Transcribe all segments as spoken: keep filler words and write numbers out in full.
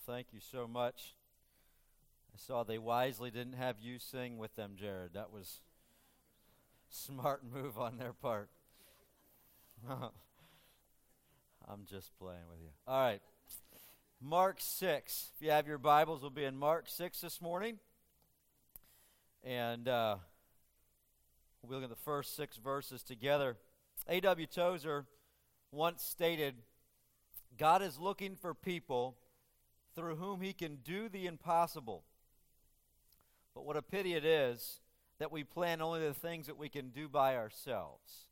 Thank you so much. I saw they wisely didn't have you sing with them, Jared. That was a smart move on their part. I'm just playing with you. All right. Mark six. If you have your Bibles, we'll be in Mark six this morning. And uh, we'll be looking at the first six verses together. A W Tozer once stated, God is looking for people through whom he can do the impossible. But what a pity it is that we plan only the things that we can do by ourselves.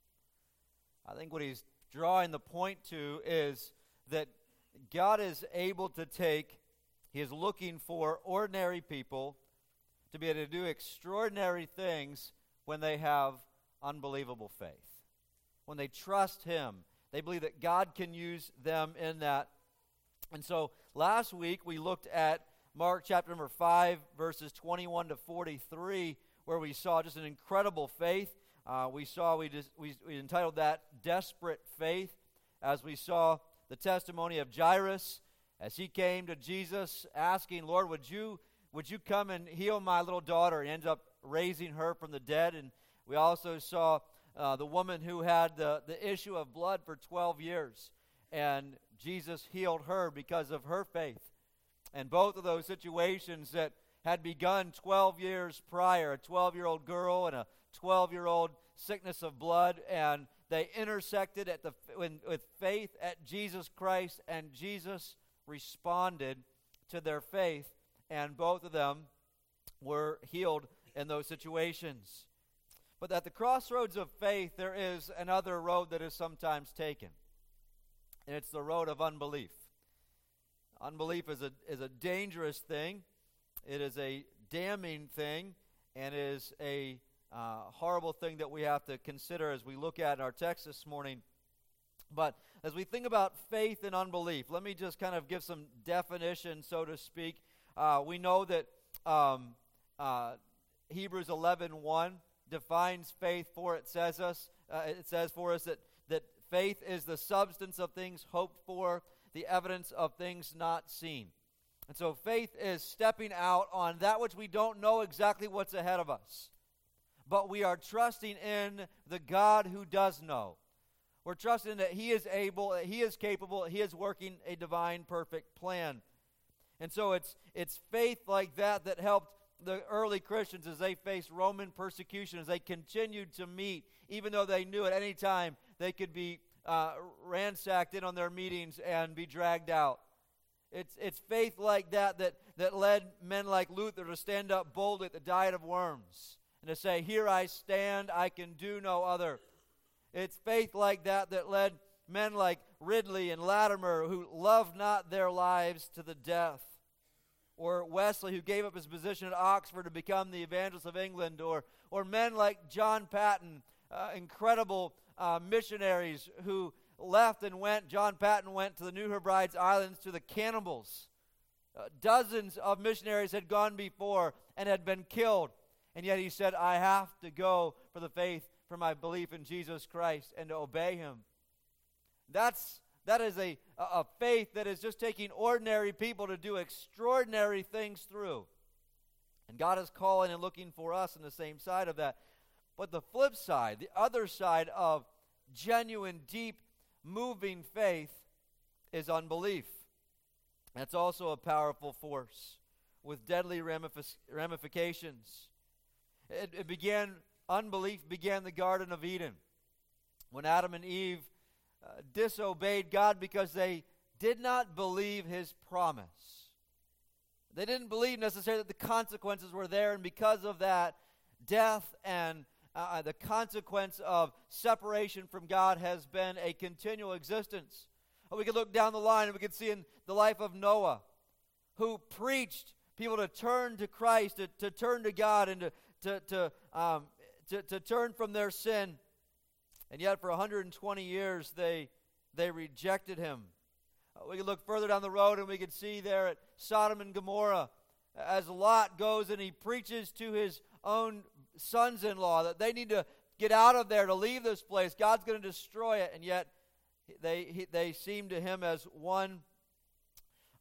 I think what he's drawing the point to is that God is able to take, he is looking for ordinary people to be able to do extraordinary things when they have unbelievable faith. When they trust him, they believe that God can use them in that. And so last week we looked at Mark chapter number five, verses twenty-one to forty-three, where we saw just an incredible faith. Uh, we saw, we, just, we, we entitled that Desperate Faith, as we saw the testimony of Jairus as he came to Jesus asking, Lord, would you would you come and heal my little daughter? And ends up raising her from the dead. And we also saw uh, the woman who had the, the issue of blood for twelve years. And Jesus healed her because of her faith. And both of those situations that had begun twelve years prior, a twelve-year-old girl and a twelve-year-old sickness of blood, and they intersected at the with, with faith at Jesus Christ, and Jesus responded to their faith, and both of them were healed in those situations. But at the crossroads of faith, there is another road that is sometimes taken, and it's the road of unbelief. Unbelief is a is a dangerous thing. It is a damning thing, and it is a uh, horrible thing that we have to consider as we look at our text this morning. But as we think about faith and unbelief, let me just kind of give some definition, so to speak. Uh, we know that um, uh, Hebrews eleven one defines faith for it says us. Uh, it says for us that that faith is the substance of things hoped for, the evidence of things not seen. And so faith is stepping out on that which we don't know exactly what's ahead of us. But we are trusting in the God who does know. We're trusting that he is able, that he is capable, he is working a divine perfect plan. And so it's it's faith like that that helped the early Christians as they faced Roman persecution, as they continued to meet, even though they knew at any time they could be uh, ransacked in on their meetings and be dragged out. It's it's faith like that, that that led men like Luther to stand up boldly at the Diet of Worms and to say, here I stand, I can do no other. It's faith like that that led men like Ridley and Latimer, who loved not their lives to the death. Or Wesley, who gave up his position at Oxford to become the evangelist of England. Or, or men like John Paton, uh, incredible uh, missionaries who left and went. John Paton went to the New Hebrides Islands to the cannibals. Uh, dozens of missionaries had gone before and had been killed. And yet he said, I have to go for the faith, for my belief in Jesus Christ, and to obey him. That's that is a, a faith that is just taking ordinary people to do extraordinary things through. And God is calling and looking for us on the same side of that. But the flip side, the other side of genuine, deep, moving faith is unbelief. That's also a powerful force with deadly ramific- ramifications. It, it began, unbelief began the Garden of Eden when Adam and Eve uh, disobeyed God because they did not believe his promise. They didn't believe necessarily that the consequences were there, and because of that, death and uh, the consequence of separation from God has been a continual existence. We could look down the line and we could see in the life of Noah, who preached people to turn to Christ, to, to turn to God, and to to to, um, to to turn from their sin. And yet for one hundred twenty years they they rejected him. Uh, we could look further down the road and we could see there at Sodom and Gomorrah, as Lot goes and he preaches to his own sons-in-law that they need to get out of there, to leave this place. God's going to destroy it. And yet they he, they seem to him as one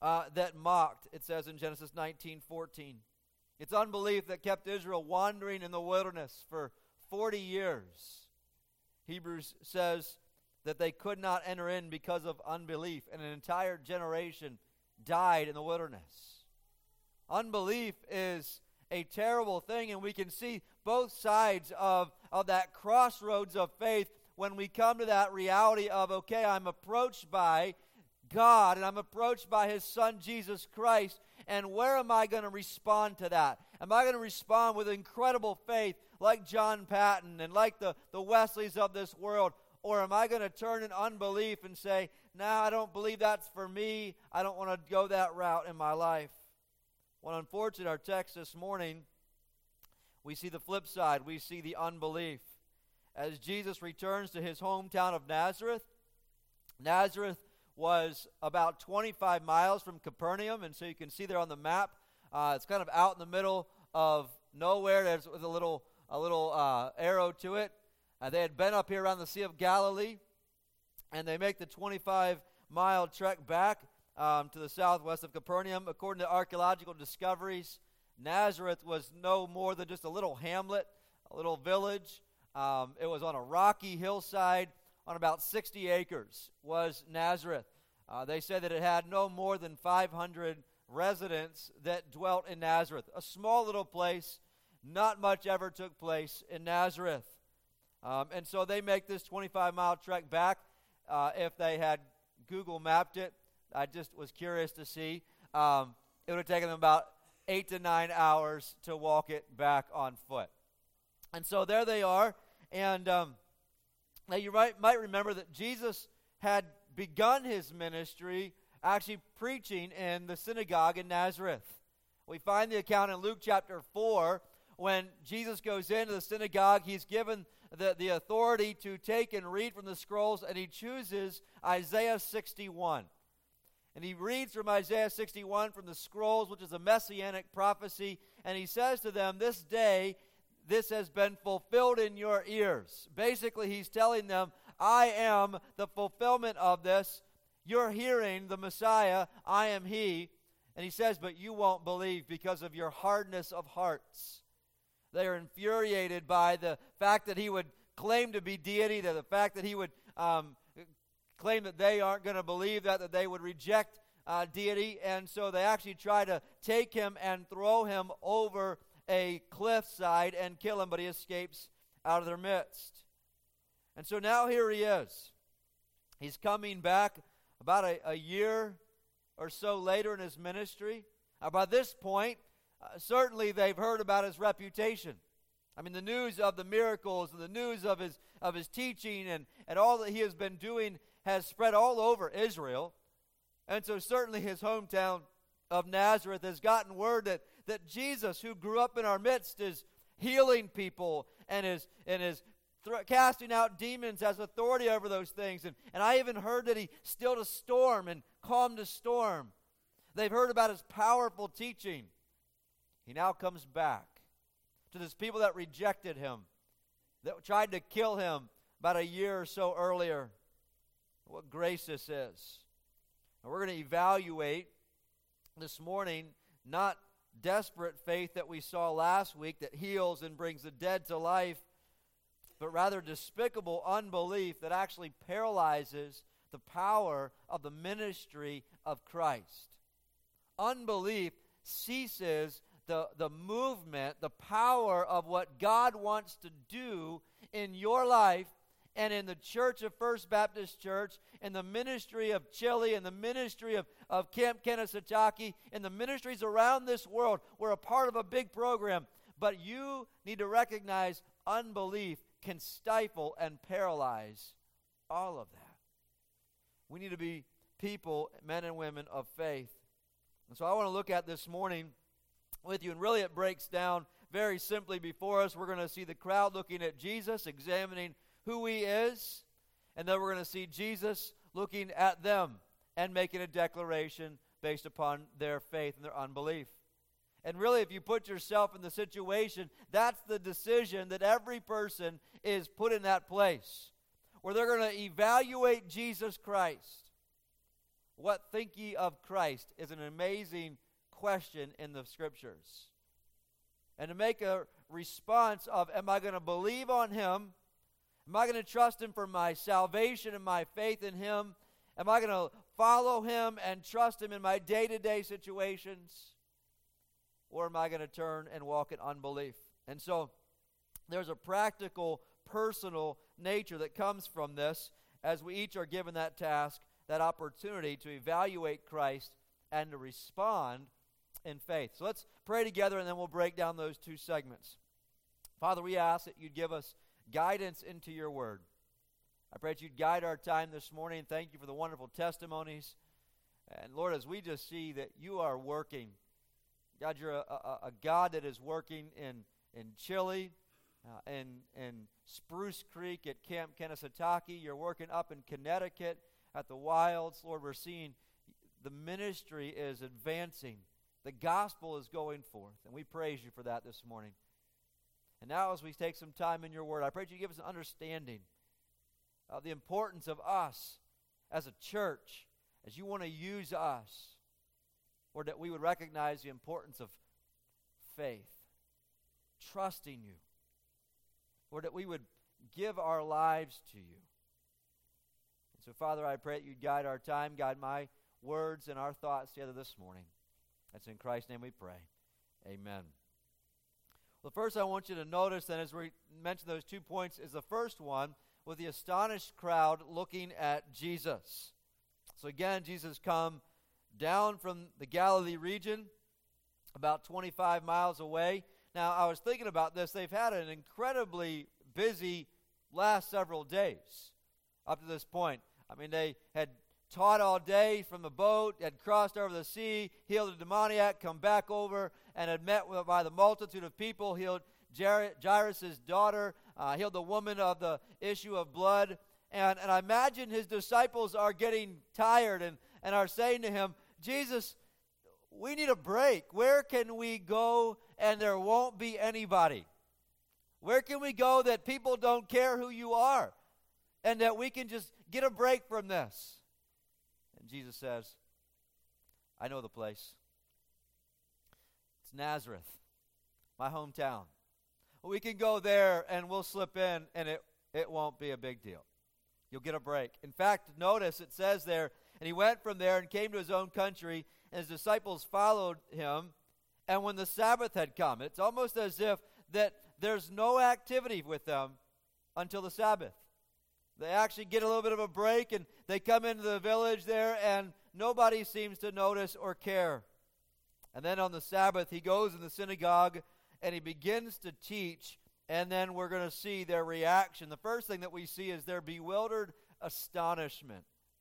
uh, that mocked, it says in Genesis nineteen fourteen. It's unbelief that kept Israel wandering in the wilderness for forty years. Hebrews says that they could not enter in because of unbelief, and an entire generation died in the wilderness. Unbelief is a terrible thing, and we can see both sides of, of that crossroads of faith when we come to that reality of, okay, I'm approached by God, and I'm approached by His Son, Jesus Christ, and where am I going to respond to that? Am I going to respond with incredible faith like John Patton and like the, the Wesleys of this world, or am I going to turn in unbelief and say, nah, I don't believe that's for me, I don't want to go that route in my life? Well, unfortunately, our text this morning, we see the flip side. We see the unbelief. As Jesus returns to His hometown of Nazareth, Nazareth was about twenty-five miles from Capernaum, and so you can see there on the map, uh, it's kind of out in the middle of nowhere. There's with a little a little uh, arrow to it. Uh, they had been up here around the Sea of Galilee, and they make the twenty-five mile trek back um, to the southwest of Capernaum. According to archaeological discoveries, Nazareth was no more than just a little hamlet, a little village. Um, it was on a rocky hillside on about sixty acres was Nazareth. Uh, they said that it had no more than five hundred residents that dwelt in Nazareth. A small little place. Not much ever took place in Nazareth. Um, and so they make this twenty-five mile trek back. Uh, if they had Google mapped it, I just was curious to see. Um, it would have taken them about eight to nine hours to walk it back on foot. And so there they are. And um, now you might, might remember that Jesus had begun His ministry actually preaching in the synagogue in Nazareth. We find the account in Luke chapter four when Jesus goes into the synagogue. He's given the, the authority to take and read from the scrolls, and he chooses Isaiah sixty-one. And he reads from Isaiah sixty-one from the scrolls, which is a messianic prophecy, and he says to them, this day, this has been fulfilled in your ears. Basically, he's telling them, I am the fulfillment of this. You're hearing the Messiah, I am He. And he says, but you won't believe because of your hardness of hearts. They are infuriated by the fact that He would claim to be deity, the fact that He would um, claim that they aren't going to believe that, that they would reject uh, deity. And so they actually try to take Him and throw Him over a cliffside and kill Him, but He escapes out of their midst. And so now here He is. He's coming back about a, a year or so later in His ministry. Uh, by this point, uh, certainly they've heard about His reputation. I mean, the news of the miracles and the news of His of His teaching and, and all that He has been doing has spread all over Israel. And so certainly His hometown of Nazareth has gotten word that, that Jesus, who grew up in our midst, is healing people and is and is th- casting out demons, has authority over those things. And, and I even heard that He stilled a storm and calmed a storm. They've heard about His powerful teaching. He now comes back to this people that rejected Him, that tried to kill Him about a year or so earlier. What grace this is. And we're going to evaluate this morning not desperate faith that we saw last week that heals and brings the dead to life, but rather despicable unbelief that actually paralyzes the power of the ministry of Christ. Unbelief ceases the, the movement, the power of what God wants to do in your life and in the church of First Baptist Church, in the ministry of Chile, in the ministry of, of Camp Kennesaw, in the ministries around this world. We're a part of a big program, but you need to recognize unbelief can stifle and paralyze all of that. We need to be people, men and women of faith. And so I want to look at this morning with you, and really it breaks down very simply before us. We're going to see the crowd looking at Jesus, examining who He is, and then we're going to see Jesus looking at them and making a declaration based upon their faith and their unbelief. And really, if you put yourself in the situation, that's the decision that every person is put in that place, where they're going to evaluate Jesus Christ. What think ye of Christ is an amazing question in the Scriptures. And to make a response of, am I going to believe on him? Am I going to trust him for my salvation and my faith in him? Am I going to follow him and trust him in my day-to-day situations? Or am I going to turn and walk in unbelief? And so there's a practical, personal nature that comes from this as we each are given that task, that opportunity to evaluate Christ and to respond in faith. So let's pray together, and then we'll break down those two segments. Father, we ask that you'd give us guidance into your word. I pray that you'd guide our time this morning. Thank you for the wonderful testimonies. And Lord, as we just see that you are working, God, you're a, a, a God that is working in, in Chile, uh, in, in Spruce Creek at Camp Kanesatake. You're working up in Connecticut at the Wilds. Lord, we're seeing the ministry is advancing. The gospel is going forth, and we praise you for that this morning. And now as we take some time in your word, I pray that you give us an understanding of the importance of us as a church, as you want to use us, or that we would recognize the importance of faith, trusting you, or that we would give our lives to you. And so, Father, I pray that you'd guide our time, guide my words and our thoughts together this morning. That's in Christ's name we pray. Amen. Well, first I want you to notice, and as we mentioned those two points, is the first one with the astonished crowd looking at Jesus. So again, Jesus come down from the Galilee region, about twenty-five miles away. Now, I was thinking about this. They've had an incredibly busy last several days up to this point. I mean, they had taught all day from the boat, had crossed over the sea, healed a demoniac, come back over, and had met with, by the multitude of people, healed Jairus' daughter, uh, healed the woman of the issue of blood. And, and I imagine his disciples are getting tired and, and are saying to him, Jesus, we need a break. Where can we go and there won't be anybody? Where can we go that people don't care who you are and that we can just get a break from this? And Jesus says, I know the place. It's Nazareth, my hometown. We can go there and we'll slip in and it, it won't be a big deal. You'll get a break. In fact, notice it says there, and he went from there and came to his own country, and his disciples followed him. And when the Sabbath had come, it's almost as if that there's no activity with them until the Sabbath. They actually get a little bit of a break, and they come into the village there, and nobody seems to notice or care. And then on the Sabbath, he goes in the synagogue, and he begins to teach, and then we're going to see their reaction. The first thing that we see is their bewildered astonishment.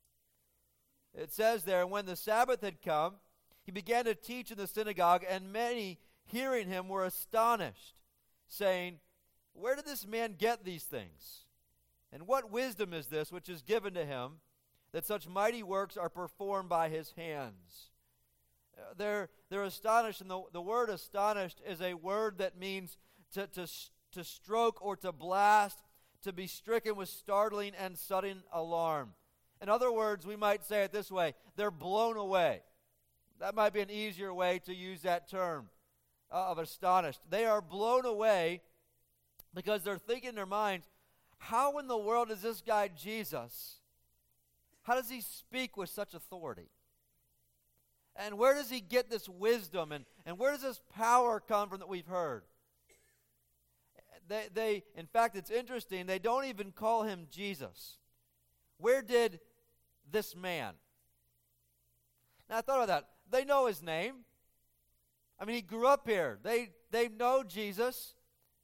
It says there, and when the Sabbath had come, he began to teach in the synagogue, and many hearing him were astonished, saying, where did this man get these things? And what wisdom is this which is given to him, that such mighty works are performed by his hands? Uh, they're, they're astonished, and the, the word astonished is a word that means to, to, to stroke or to blast, to be stricken with startling and sudden alarm. In other words, we might say it this way, they're blown away. That might be an easier way to use that term uh, of astonished. They are blown away because they're thinking in their minds, how in the world is this guy Jesus? How does he speak with such authority? And where does he get this wisdom? And, and where does this power come from that we've heard? They, they, in fact, it's interesting, they don't even call him Jesus. Where did this man? Now, I thought of that. They know his name. I mean, he grew up here. They, they know Jesus.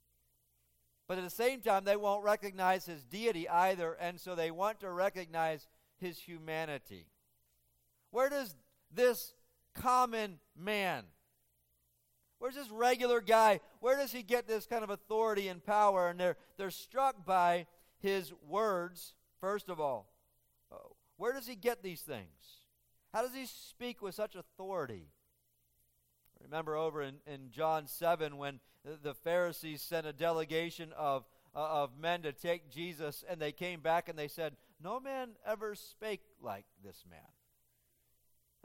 But at the same time, they won't recognize his deity either, and so they want to recognize his humanity. Where does this common man, where's this regular guy, where does he get this kind of authority and power? And they're, they're struck by his words, first of all. Uh, where does he get these things? How does he speak with such authority? Remember over in, in John seven when the, the Pharisees sent a delegation of, uh, of men to take Jesus, and they came back and they said, no man ever spake like this man.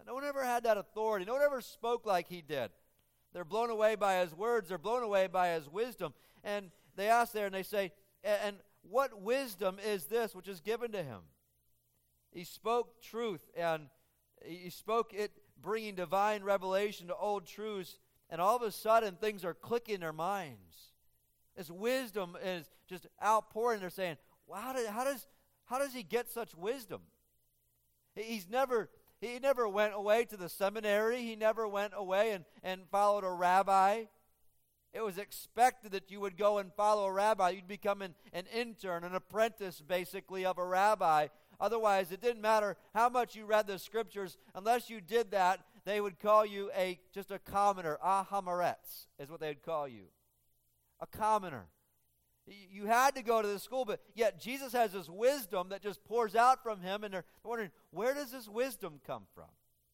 No one ever had that authority. No one ever spoke like he did. They're blown away by his words. They're blown away by his wisdom. And they ask there and they say, and what wisdom is this which is given to him? He spoke truth, and he spoke it bringing divine revelation to old truths, and all of a sudden things are clicking in their minds. His wisdom is just outpouring. They're saying, wow, how, did, how, does, how does he get such wisdom? He's never... He never went away to the seminary. He never went away and, and followed a rabbi. It was expected that you would go and follow a rabbi. You'd become an, an intern, an apprentice, basically, of a rabbi. Otherwise, it didn't matter how much you read the scriptures. Unless you did that, they would call you a just a commoner. Ahamoretz is what they'd call you. A commoner. You had to go to the school, but yet Jesus has this wisdom that just pours out from him, and they're wondering, where does this wisdom come from?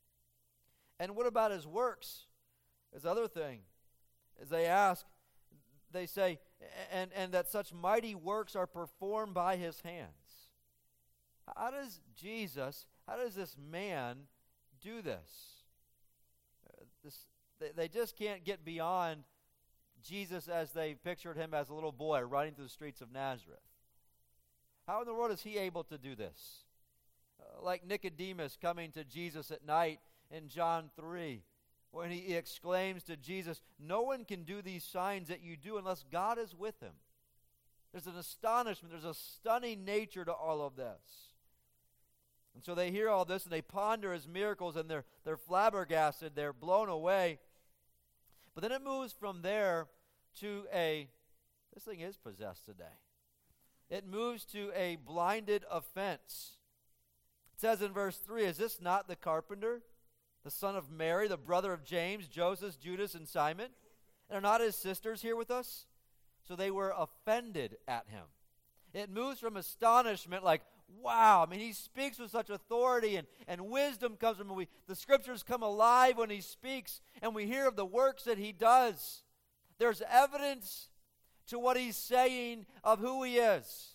And what about his works? This other thing. As they ask, they say, and, and that such mighty works are performed by his hands. How does Jesus, how does this man do this? Uh, this they, they just can't get beyond Jesus as they pictured him as a little boy running through the streets of Nazareth. How in the world is he able to do this? Uh, like Nicodemus coming to Jesus at night in John three, when he exclaims to Jesus, no one can do these signs that you do unless God is with him. There's an astonishment, there's a stunning nature to all of this. And so they hear all this and they ponder his miracles, and they're, they're flabbergasted, they're blown away. But then it moves from there to a, this thing is possessed today. It moves to a blinded offense. It says in verse three, is this not the carpenter, the son of Mary, the brother of James, Joseph, Judas, and Simon? And are not his sisters here with us? So they were offended at him. It moves from astonishment, like, wow, I mean, he speaks with such authority, and, and wisdom comes from him. We, the scriptures come alive when he speaks, and we hear of the works that he does. There's evidence to what he's saying of who he is.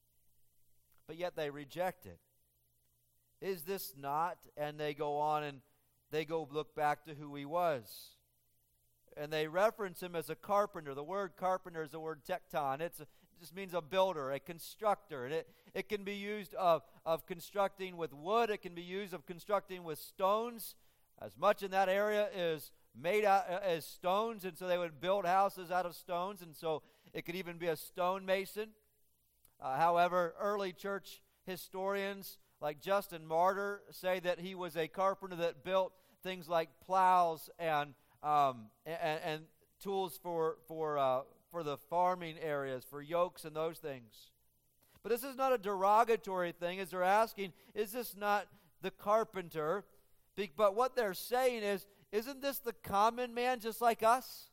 But yet they reject it. Is this not? And they go on and they go look back to who he was. And they reference him as a carpenter. The word carpenter is the word tekton. It's a, it just means a builder, a constructor. And it, it can be used of, of constructing with wood. It can be used of constructing with stones. As much in that area is made out uh, as stones, and so they would build houses out of stones, and so it could even be a stonemason. Uh, however, early church historians like Justin Martyr say that he was a carpenter that built things like plows and um, and, and tools for for uh, for the farming areas, for yokes and those things. But this is not a derogatory thing, as they're asking, is this not the carpenter? But what they're saying is, isn't this the common man just like us?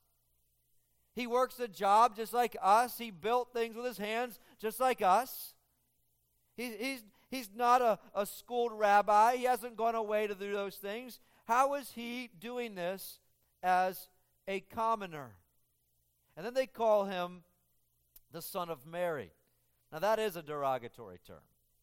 He works a job just like us. He built things with his hands just like us. He, he's, he's not a, a schooled rabbi. He hasn't gone away to do those things. How is he doing this as a commoner? And then they call him the son of Mary. Now that is a derogatory term.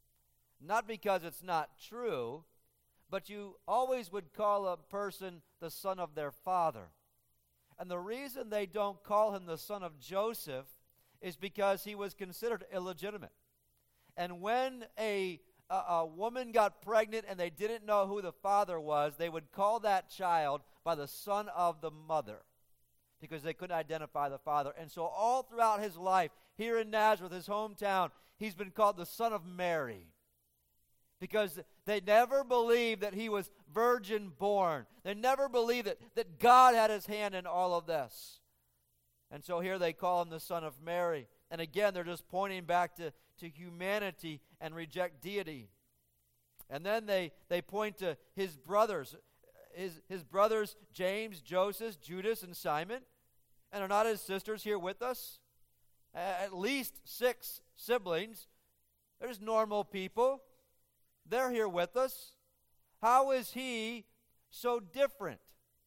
Not because it's not true, but you always would call a person the son of their father. And the reason they don't call him the son of Joseph is because he was considered illegitimate. And when a, a, a woman got pregnant and they didn't know who the father was, they would call that child by the son of the mother because they couldn't identify the father. And so all throughout his life, here in Nazareth, his hometown, he's been called the son of Mary. Because they never believed that he was virgin born. They never believed that, that God had his hand in all of this. And so here they call him the son of Mary. And again, they're just pointing back to, to humanity and reject deity. And then they, they point to his brothers. His, his brothers, James, Joseph, Judas, and Simon. And are not his sisters here with us? At least six siblings. There's normal people. They're here with us. How is he so different?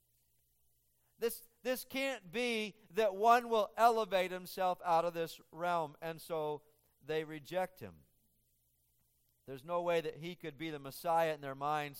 This, this can't be that one will elevate himself out of this realm, and so they reject him. There's no way that he could be the Messiah in their minds.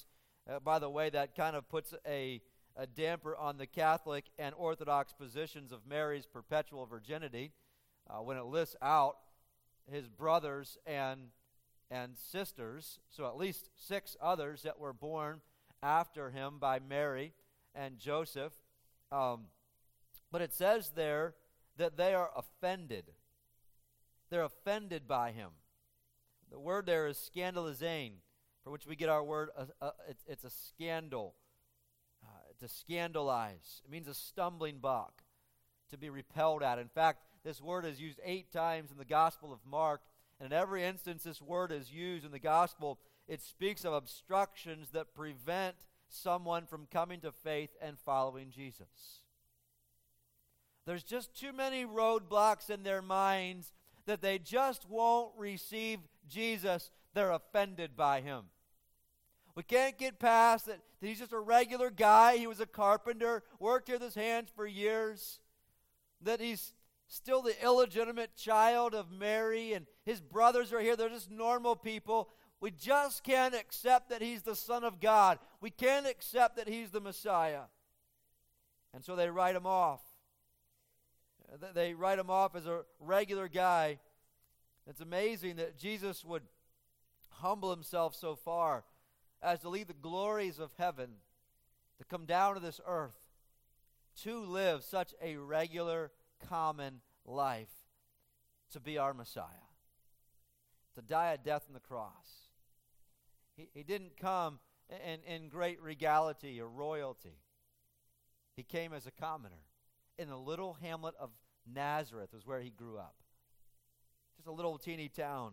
Uh, by the way, that kind of puts a, a damper on the Catholic and Orthodox positions of Mary's perpetual virginity uh, when it lists out his brothers and and sisters, so at least six others that were born after him by Mary and Joseph. Um, but it says there that they are offended. They're offended by him. The word there is scandalizane, for which we get our word, uh, uh, it's, it's a scandal, uh, to scandalize. It means a stumbling block, to be repelled at. In fact, this word is used eight times in the Gospel of Mark, and in every instance this word is used in the Gospel, it speaks of obstructions that prevent someone from coming to faith and following Jesus. There's just too many roadblocks in their minds that they just won't receive Jesus. They're offended by him. We can't get past that, that he's just a regular guy. He was a carpenter, worked here with his hands for years. That he's still the illegitimate child of Mary, and his brothers are here. They're just normal people. We just can't accept that he's the Son of God. We can't accept that he's the Messiah. And so they write him off. They write him off as a regular guy. It's amazing that Jesus would humble himself so far as to leave the glories of heaven to come down to this earth to live such a regular, common life, to be our Messiah, to die a death on the cross. He, he didn't come in, in great regality or royalty. He came as a commoner. In the little hamlet of Nazareth was where he grew up. Just a little teeny town.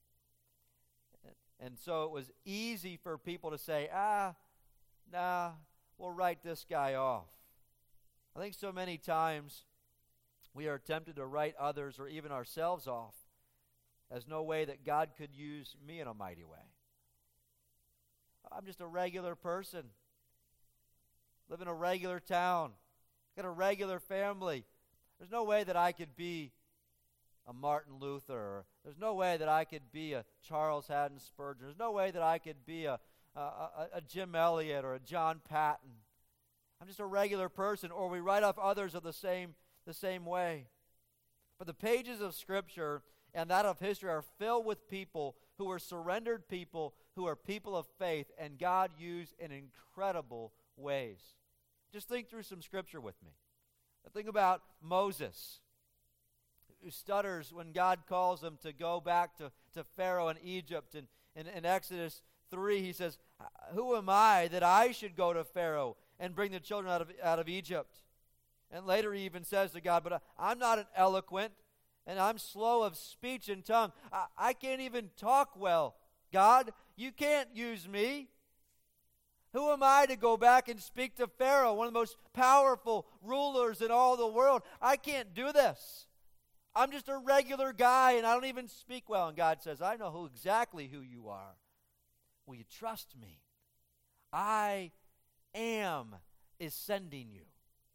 And so it was easy for people to say, ah, nah, we'll write this guy off. I think so many times we are tempted to write others or even ourselves off as no way that God could use me in a mighty way. I'm just a regular person. Live in a regular town. Got a regular family. There's no way that I could be a Martin Luther. Or there's no way that I could be a Charles Haddon Spurgeon. There's no way that I could be a, a, a, a Jim Elliot or a John Patton. I'm just a regular person. Or we write off others of the same, the same way. But the pages of Scripture and that of history are filled with people who are surrendered people, who are people of faith, and God used in incredible ways. Just think through some Scripture with me. Think about Moses, who stutters when God calls him to go back to, to Pharaoh in Egypt. And in, in Exodus three, he says, who am I that I should go to Pharaoh and bring the children out of, out of Egypt? And later he even says to God, but I'm not an eloquent, and I'm slow of speech and tongue. I, I can't even talk well. God, you can't use me. Who am I to go back and speak to Pharaoh, one of the most powerful rulers in all the world? I can't do this. I'm just a regular guy, and I don't even speak well. And God says, I know who exactly who you are. Will you trust me? I am is sending you.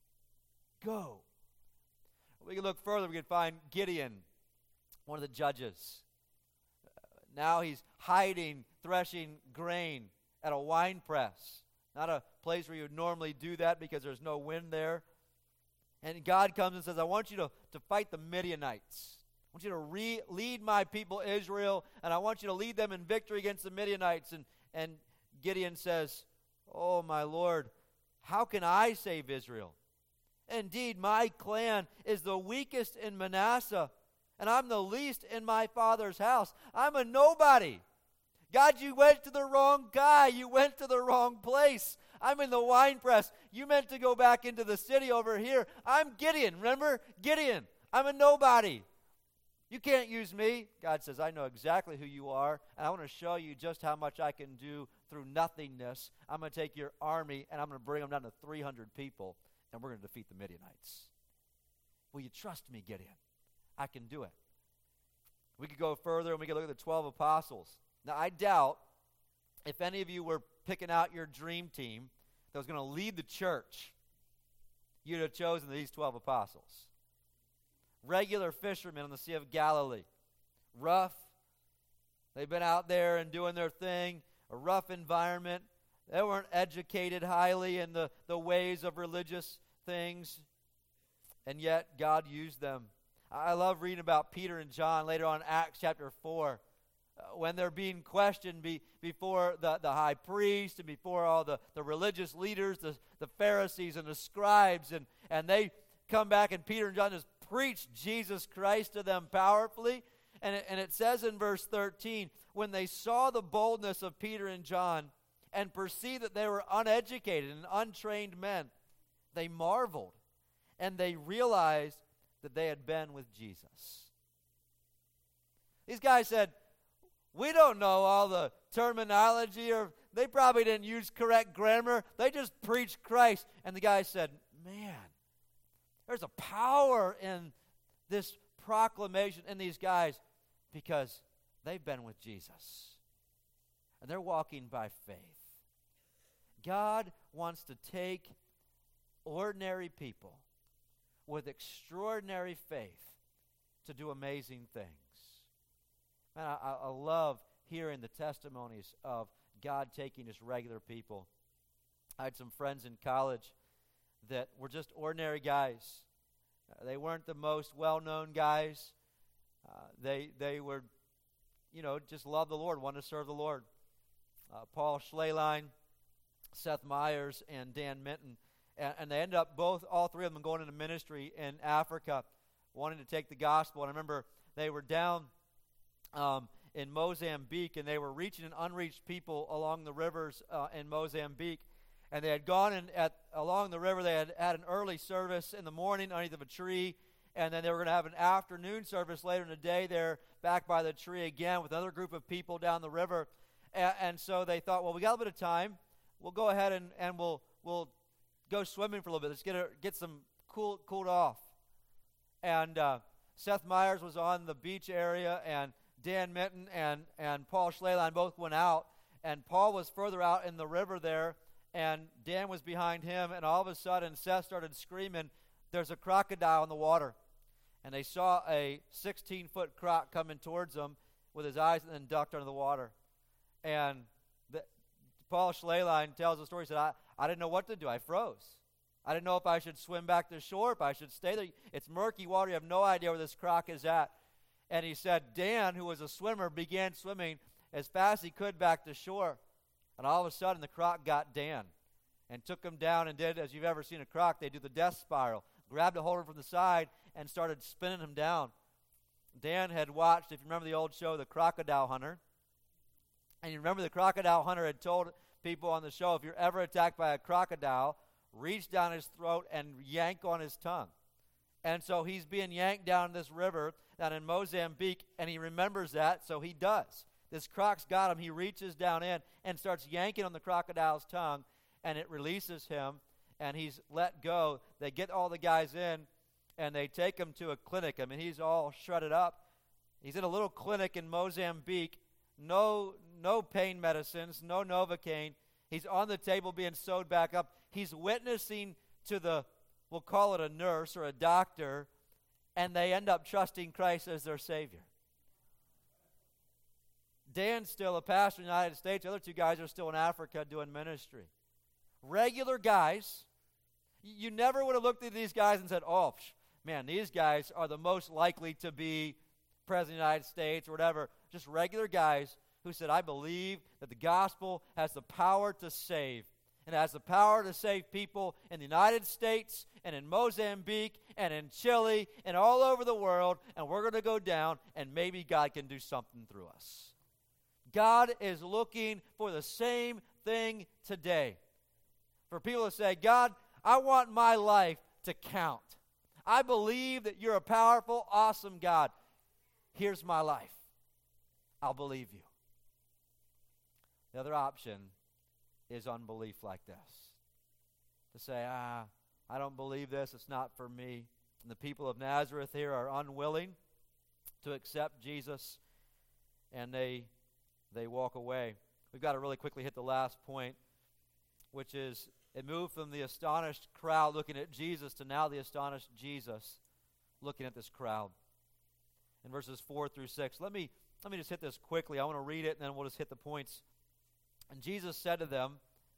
Go. We can look further. We can find Gideon, one of the judges. Uh, now he's hiding, threshing grain at a wine press. Not a place where you would normally do that because there's no wind there. And God comes and says, I want you to, to fight the Midianites. I want you to re- lead my people Israel, and I want you to lead them in victory against the Midianites. And, and Gideon says, oh, my Lord, how can I save Israel? Indeed, my clan is the weakest in Manasseh, and I'm the least in my father's house. I'm a nobody. God, you went to the wrong guy. You went to the wrong place. I'm in the wine press. You meant to go back into the city over here. I'm Gideon. Remember? Gideon. I'm a nobody. You can't use me. God says, I know exactly who you are, and I want to show you just how much I can do through nothingness. I'm going to take your army, and I'm going to bring them down to three hundred people, and we're going to defeat the Midianites. Will you trust me, Gideon? I can do it. We could go further, and we could look at the twelve apostles. Now, I doubt if any of you were picking out your dream team that was going to lead the church, you'd have chosen these twelve apostles. Regular fishermen on the Sea of Galilee. Rough. They've been out there and doing their thing. A rough environment. They weren't educated highly in the, the ways of religious things, and yet God used them. I love reading about Peter and John later on in Acts chapter four, uh, when they're being questioned be, before the, the high priest and before all the, the religious leaders, the, the Pharisees and the scribes, and, and they come back and Peter and John just preach Jesus Christ to them powerfully. And it, and it says in verse thirteen, when they saw the boldness of Peter and John and perceived that they were uneducated and untrained men, they marveled, and they realized that they had been with Jesus. These guys said, we don't know all the terminology, or they probably didn't use correct grammar. They just preached Christ. And the guy said, man, there's a power in this proclamation in these guys because they've been with Jesus. And they're walking by faith. God wants to take ordinary people with extraordinary faith to do amazing things. And I, I love hearing the testimonies of God taking just regular people. I had some friends in college that were just ordinary guys. Uh, they weren't the most well-known guys. Uh, they they were, you know, just loved the Lord, wanted to serve the Lord. Uh, Paul Schleline, Seth Meyers, and Dan Minton. And, and they ended up both, all three of them going into ministry in Africa, wanting to take the gospel. And I remember they were down um, in Mozambique, and they were reaching an unreached people along the rivers uh, in Mozambique. And they had gone in at along the river. They had had an early service in the morning underneath of a tree, and then they were going to have an afternoon service later in the day there back by the tree again with another group of people down the river. And, and so they thought, well, we got a bit of time. We'll go ahead and, and we'll we'll go swimming for a little bit. Let's get a, get some cool cooled off. And uh, Seth Meyers was on the beach area, and Dan Minton and, and Paul Schleline both went out. And Paul was further out in the river there, and Dan was behind him, and all of a sudden Seth started screaming, there's a crocodile in the water. And they saw a sixteen-foot croc coming towards them with his eyes and then ducked under the water. And the, Paul Schleline tells the story. He said, I, I didn't know what to do. I froze. I didn't know if I should swim back to shore, if I should stay there. It's murky water. You have no idea where this croc is at. And he said Dan, who was a swimmer, began swimming as fast as he could back to shore. And all of a sudden, the croc got Dan and took him down and did, as you've ever seen a croc, they do the death spiral. Grabbed a hold of him from the side and started spinning him down. Dan had watched, if you remember the old show, The Crocodile Hunter. And you remember the crocodile hunter had told people on the show, if you're ever attacked by a crocodile, reach down his throat and yank on his tongue. And so he's being yanked down this river down in Mozambique, and he remembers that, so he does. This croc's got him. He reaches down in and starts yanking on the crocodile's tongue, and it releases him, and he's let go. They get all the guys in, and they take him to a clinic. I mean, he's all shredded up. He's in a little clinic in Mozambique. No, no pain medicines, no Novocaine. He's on the table being sewed back up. He's witnessing to the, we'll call it a nurse or a doctor, and they end up trusting Christ as their Savior. Dan's still a pastor in the United States. The other two guys are still in Africa doing ministry. Regular guys. You never would have looked at these guys and said, oh, man, these guys are the most likely to be president of the United States or whatever. Just regular guys who said, I believe that the gospel has the power to save. And it has the power to save people in the United States and in Mozambique and in Chile and all over the world. And we're going to go down, and maybe God can do something through us. God is looking for the same thing today. For people to say, God, I want my life to count. I believe that you're a powerful, awesome God. Here's my life. I'll believe you. The other option is unbelief like this. To say, ah, I don't believe this. It's not for me. And the people of Nazareth here are unwilling to accept Jesus, and they they walk away. We've got to really quickly hit the last point, which is it moved from the astonished crowd looking at Jesus to now the astonished Jesus looking at this crowd. In verses four through six, let me let me just hit this quickly. I want to read it, and then we'll just hit the points. And Jesus said to them,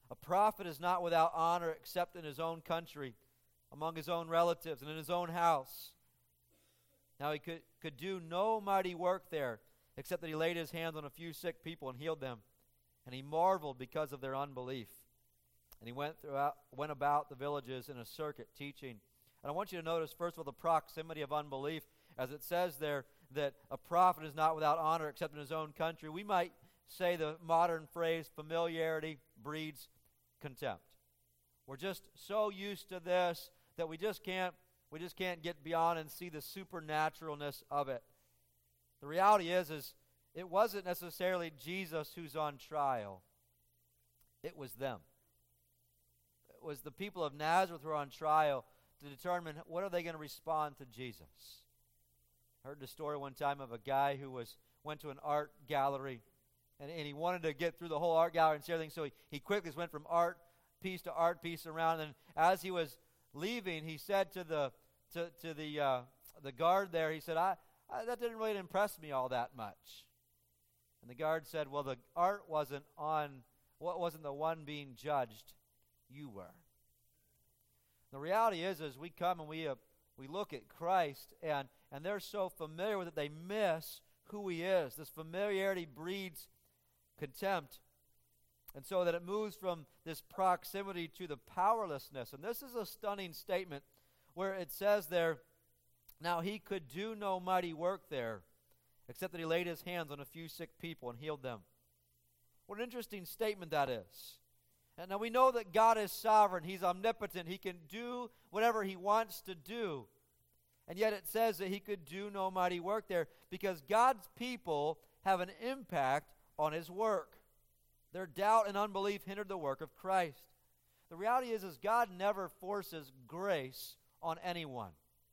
A prophet is not without honor except in his own country, among his own relatives, and in his own house. Now he could, could do no mighty work there, except that he laid his hands on a few sick people and healed them. And he marveled because of their unbelief. And he went throughout, went about the villages in a circuit teaching. And I want you to notice, first of all, the proximity of unbelief. As it says there, that a prophet is not without honor except in his own country. We might say the modern phrase, familiarity breeds contempt. We're just so used to this that we just can't we just can't get beyond and see the supernaturalness of it. The reality is, is it wasn't necessarily Jesus who's on trial. It was them. It was the people of Nazareth who were on trial to determine what are they going to respond to Jesus. I heard the story one time of a guy who was went to an art gallery, and, and he wanted to get through the whole art gallery and see everything, so he, he quickly just went from art piece to art piece around, and as he was leaving, he said to the to, to the uh, the guard there, he said, I, I that didn't really impress me all that much. And the guard said, well, the art wasn't on, what wasn't the one being judged, you were. The reality is, is we come and we uh, we look at Christ, and and they're so familiar with it, they miss who he is. This familiarity breeds contempt. And so that it moves from this proximity to the powerlessness. And this is a stunning statement where it says there, now he could do no mighty work there, except that he laid his hands on a few sick people and healed them. What an interesting statement that is. And now we know that God is sovereign. He's omnipotent. He can do whatever he wants to do. And yet it says that he could do no mighty work there because God's people have an impact on his work. Their doubt and unbelief hindered the work of Christ. The reality is, is God never forces grace on anyone.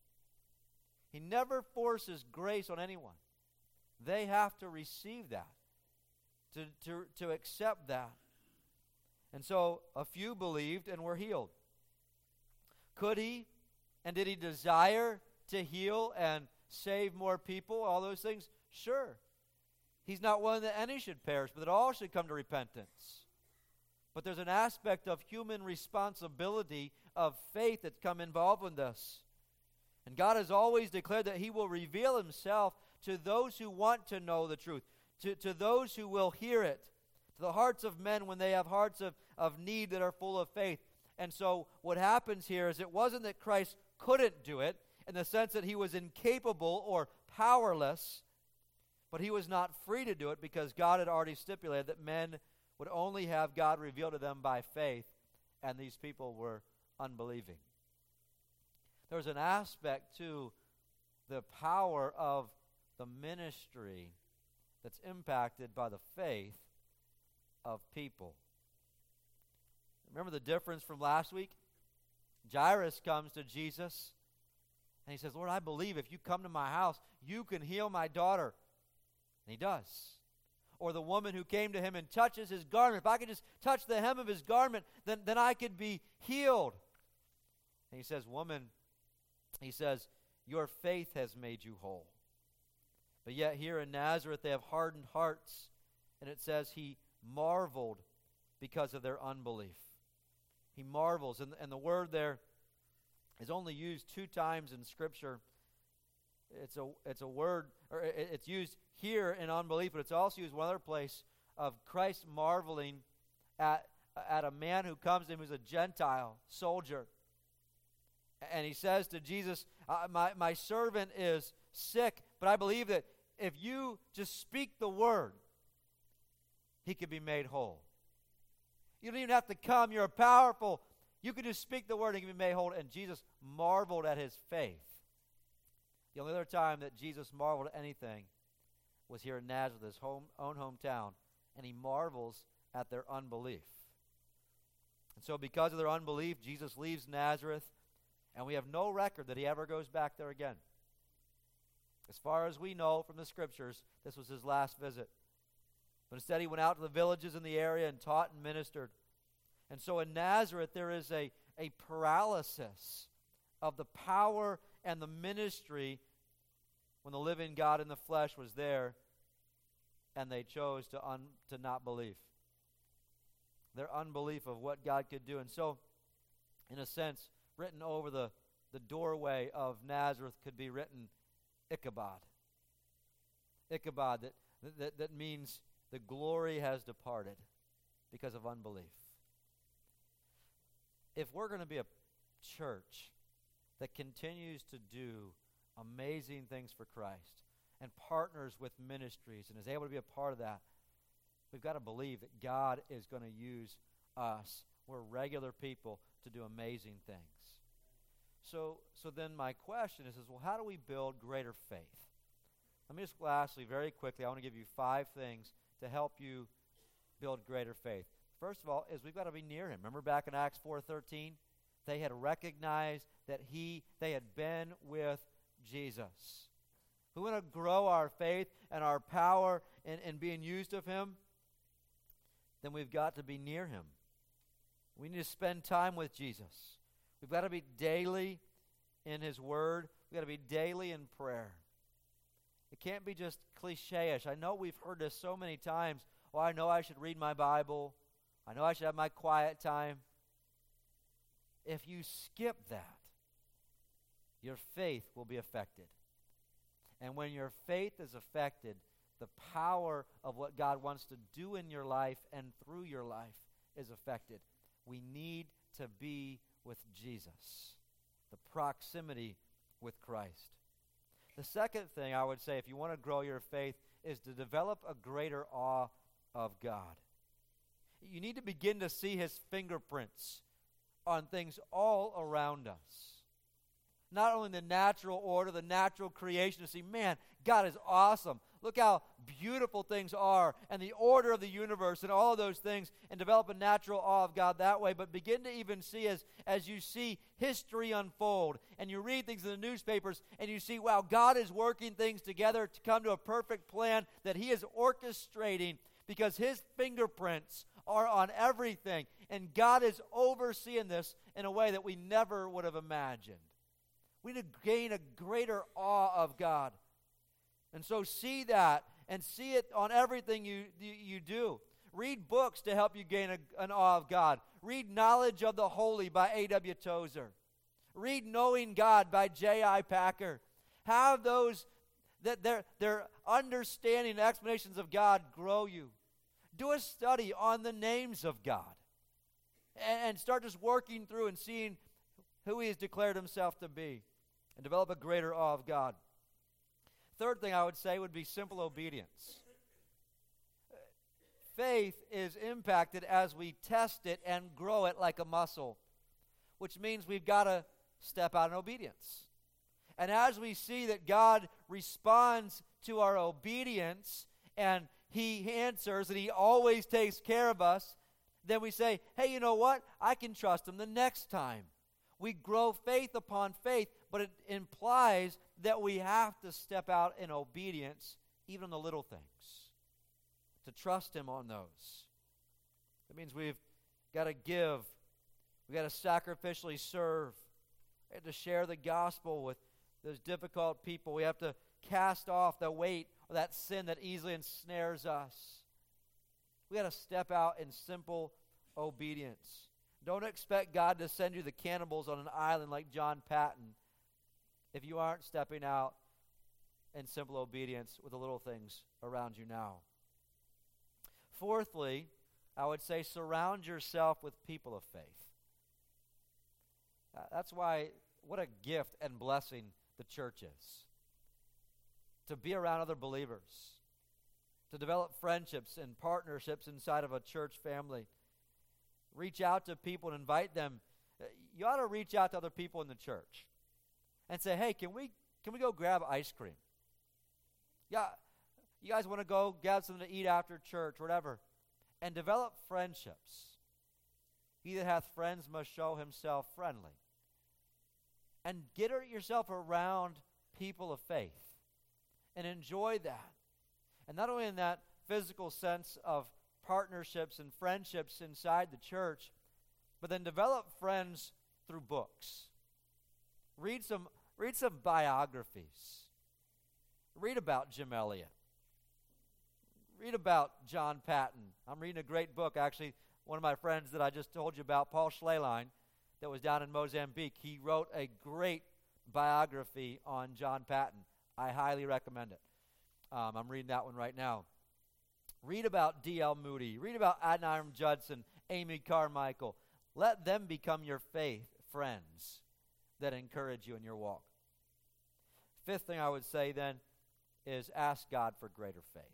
He never forces grace on anyone. They have to receive that, to, to, to accept that. And so a few believed and were healed. Could he and did he desire to heal and save more people, all those things? Sure. He's not willing that any should perish, but that all should come to repentance. But there's an aspect of human responsibility, of faith that's come involved in this. And God has always declared that he will reveal himself to those who want to know the truth, to, to those who will hear it, to the hearts of men when they have hearts of, of need that are full of faith. And so what happens here is it wasn't that Christ couldn't do it in the sense that he was incapable or powerless, but he was not free to do it because God had already stipulated that men would only have God revealed to them by faith, and these people were unbelieving. There's an aspect to the power of the ministry that's impacted by the faith of people. Remember the difference from last week? Jairus comes to Jesus, and he says, Lord, I believe if you come to my house, you can heal my daughter. And he does. Or the woman who came to him and touches his garment. If I could just touch the hem of his garment, then, then I could be healed. And he says, woman, he says, your faith has made you whole. But yet here in Nazareth they have hardened hearts. And it says he marveled because of their unbelief. He marvels. And, and the word there is only used two times in Scripture. It's a it's a word, or it, it's used here in unbelief, but it's also used one other place of Christ marveling at at a man who comes to him who's a Gentile soldier. And he says to Jesus, uh, my, my servant is sick, but I believe that if you just speak the word, he can be made whole. You don't even have to come. You're powerful. You can just speak the word and he can be made whole. And Jesus marveled at his faith. The only other time that Jesus marveled at anything was here in Nazareth, his home, own hometown, and he marvels at their unbelief. And so because of their unbelief, Jesus leaves Nazareth, and we have no record that he ever goes back there again. As far as we know from the Scriptures, this was his last visit. But instead he went out to the villages in the area and taught and ministered. And so in Nazareth there is a, a paralysis of the power and the ministry when the living God in the flesh was there and they chose to un, to not believe. their unbelief of what God could do. And so, in a sense, written over the, the doorway of Nazareth could be written Ichabod. Ichabod, that, that, that means the glory has departed because of unbelief. If we're going to be a church that continues to do amazing things for Christ and partners with ministries and is able to be a part of that, we've got to believe that God is going to use us. We're regular people to do amazing things. So, so then my question is, is, well, how do we build greater faith? Let me just lastly, very quickly, I want to give you five things to help you build greater faith. First of all, is we've got to be near him. Remember back in Acts four thirteen? They had recognized that he, they had been with Jesus. We want to grow our faith and our power in, in being used of him, then we've got to be near him. We need to spend time with Jesus. We've got to be daily in his word. We've got to be daily in prayer. It can't be just cliche-ish. I know we've heard this so many times. Oh, I know I should read my Bible. I know I should have my quiet time. If you skip that, your faith will be affected. And when your faith is affected, the power of what God wants to do in your life and through your life is affected. We need to be with Jesus, the proximity with Christ. The second thing I would say, if you want to grow your faith, is to develop a greater awe of God. You need to begin to see his fingerprints on things all around us. Not only the natural order, the natural creation, to see, man, God is awesome. Look how beautiful things are, and the order of the universe and all of those things, and develop a natural awe of God that way. But begin to even see as, as you see history unfold, and you read things in the newspapers, and you see, wow, God is working things together to come to a perfect plan that he is orchestrating because his fingerprints are on everything. And God is overseeing this in a way that we never would have imagined. We need to gain a greater awe of God. And so see that and see it on everything you, you, you do. Read books to help you gain a, an awe of God. Read Knowledge of the Holy by A W Tozer. Read Knowing God by J I Packer. Have those, that their, their understanding and explanations of God grow you. Do a study on the names of God. And, and start just working through and seeing who he has declared himself to be. And develop a greater awe of God. Third thing I would say would be simple obedience. Faith is impacted as we test it and grow it like a muscle, which means we've got to step out in obedience. And as we see that God responds to our obedience and he answers and he always takes care of us, then we say, hey, you know what? I can trust him the next time. We grow faith upon faith, but it implies that we have to step out in obedience, even on the little things, to trust him on those. It means we've got to give. We've got to sacrificially serve. We have to share the gospel with those difficult people. We have to cast off the weight or that sin that easily ensnares us. We got to step out in simple obedience. Don't expect God to send you the cannibals on an island like John Patton if you aren't stepping out in simple obedience with the little things around you now. Fourthly, I would say surround yourself with people of faith. Uh, that's why, what a gift and blessing the church is. To be around other believers. To develop friendships and partnerships inside of a church family. Reach out to people and invite them. You ought to reach out to other people in the church and say, hey, can we can we go grab ice cream? Yeah, you guys want to go grab something to eat after church, whatever. And develop friendships. He that hath friends must show himself friendly. And get yourself around people of faith. And enjoy that. And not only in that physical sense of partnerships and friendships inside the church, but then develop friends through books. Read some read some biographies. Read about Jim Elliot. Read about John Patton. I'm reading a great book, actually, one of my friends that I just told you about, Paul Schleyline, that was down in Mozambique, he wrote a great biography on John Patton. I highly recommend it. Um, I'm reading that one right now. Read about D L Moody. Read about Adoniram Judson, Amy Carmichael. Let them become your faith friends that encourage you in your walk. Fifth thing I would say then is ask God for greater faith.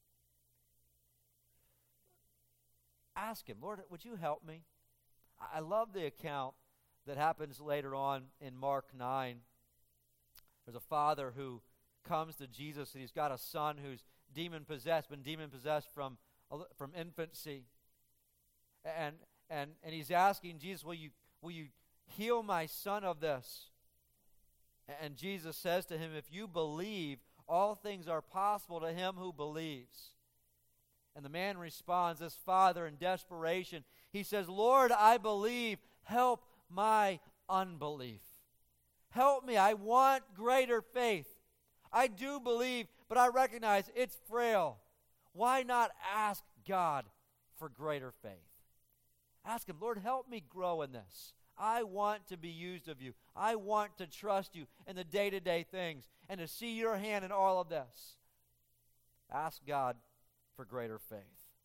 Ask him, Lord, would you help me? I love the account that happens later on in Mark nine. There's a father who comes to Jesus, and he's got a son who's demon-possessed, been demon-possessed from, from infancy. And, and, and he's asking Jesus, will you, will you heal my son of this? And Jesus says to him, if you believe, all things are possible to him who believes. And the man responds, this father in desperation, he says, Lord, I believe, help my unbelief. Help me, I want greater faith. I do believe, but I recognize it's frail. Why not ask God for greater faith? Ask him, Lord, help me grow in this. I want to be used of you. I want to trust you in the day-to-day things and to see your hand in all of this. Ask God for greater faith.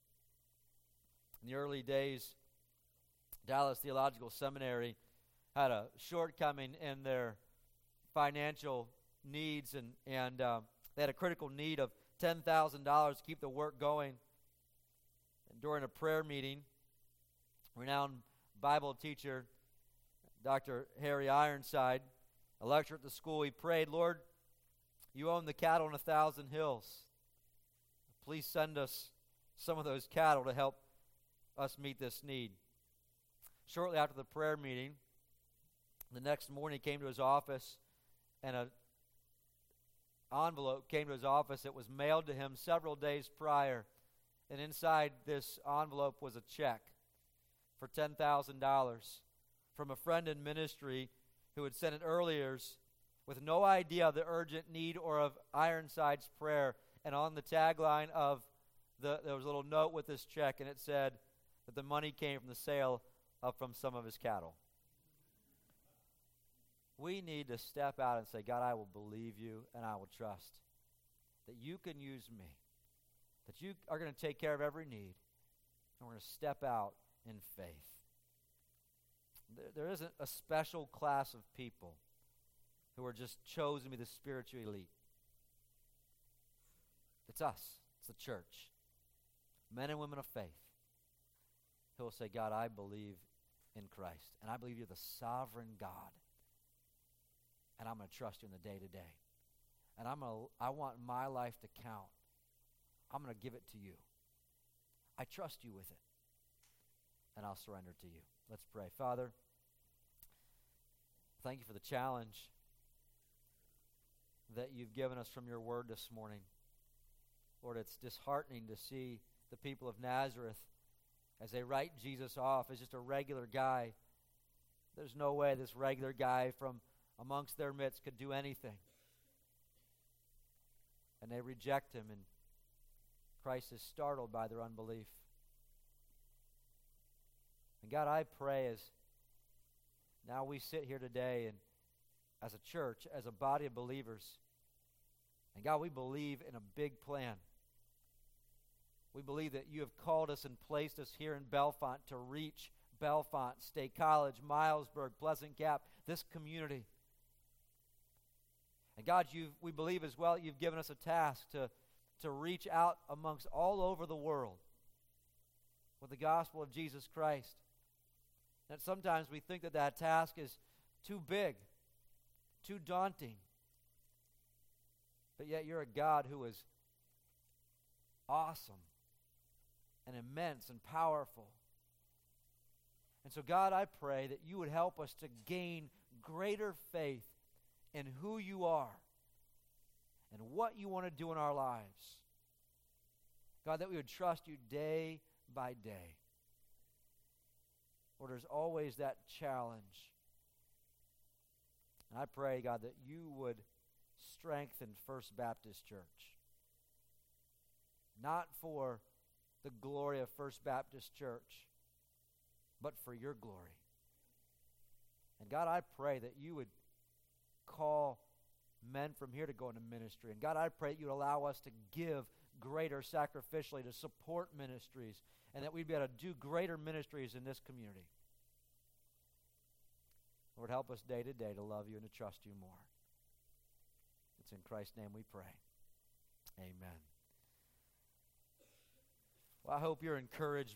In the early days, Dallas Theological Seminary had a shortcoming in their financial needs, and, and uh, they had a critical need of ten thousand dollars to keep the work going. And during a prayer meeting, renowned Bible teacher Doctor Harry Ironside, a lecturer at the school, he prayed, Lord, you own the cattle on a thousand hills. Please send us some of those cattle to help us meet this need. Shortly after the prayer meeting, the next morning he came to his office, and an envelope came to his office that was mailed to him several days prior. And inside this envelope was a check for ten thousand dollars from a friend in ministry who had sent it earlier with no idea of the urgent need or of Ironside's prayer. And on the tagline of the, there was a little note with this check, and it said that the money came from the sale of from some of his cattle. We need to step out and say, God, I will believe you and I will trust that you can use me, that you are going to take care of every need, and we're going to step out in faith. There, there isn't a special class of people who are just chosen to be the spiritual elite. It's us. It's the church. Men and women of faith who will say, God, I believe in Christ, and I believe you're the sovereign God, and I'm going to trust you in the day-to-day. And I'm gonna, I want my life to count. I'm going to give it to you. I trust you with it, and I'll surrender to you. Let's pray. Father, thank you for the challenge that you've given us from your word this morning. Lord, it's disheartening to see the people of Nazareth as they write Jesus off as just a regular guy. There's no way this regular guy from amongst their midst could do anything. And they reject him, and Christ is startled by their unbelief. And God, I pray as now we sit here today and as a church, as a body of believers, and God, we believe in a big plan. We believe that you have called us and placed us here in Bellefonte to reach Bellefonte, State College, Milesburg, Pleasant Gap, this community. And God, you we believe as well that you've given us a task to, to reach out amongst all over the world with the gospel of Jesus Christ. And sometimes we think that that task is too big, too daunting. But yet you're a God who is awesome and immense and powerful. And so, God, I pray that you would help us to gain greater faith in who you are and what you want to do in our lives. God, that we would trust you day by day. Lord, there's always that challenge. And I pray, God, that you would strengthen First Baptist Church. Not for the glory of First Baptist Church, but for your glory. And God, I pray that you would call men from here to go into ministry. And God, I pray that you would allow us to give greater sacrificially, to support ministries, and that we'd be able to do greater ministries in this community. Lord, help us day to day to love you and to trust you more. It's in Christ's name we pray. Amen. Well, I hope you're encouraged